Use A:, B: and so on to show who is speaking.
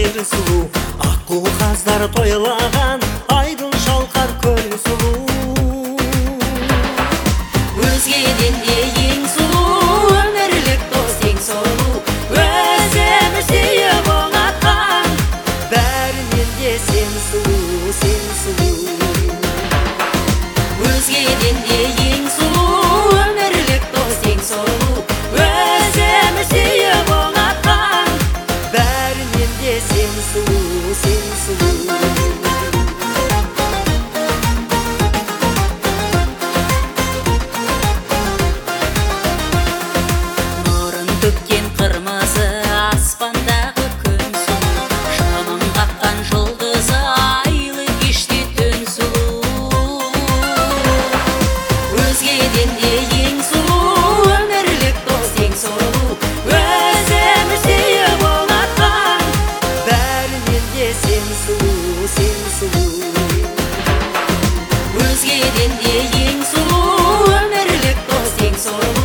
A: жер сұлу, аққу қаздар тойлаған айдын шалқар көл сұлу.
B: Өзгеден де ең сұлу, өмірлік дос ең сұлу, өзіміз сүйіп оңатқан,
A: бәрінен де сен сұлу, сен сұлу.
B: Өзгеден де ең сұлу, өмірлік дос ең сұлу, өзіміз сүйіп оңатқан,
A: бәрінен де сен сұлу, сен сұлу.
B: төккен қырмызы аспандағы күн сұлу, шамын қаққан жұлдызы айлы кеште түн сұлу. Өзгеден де ең сұлу, өмірлік дос ең сұлу, өзіміз сүйіп оңатқан,
A: бәрінен де сен сұлу, сен сұлу.
B: өзгеден де ең сұлу, өмірлік дос ең сұлу,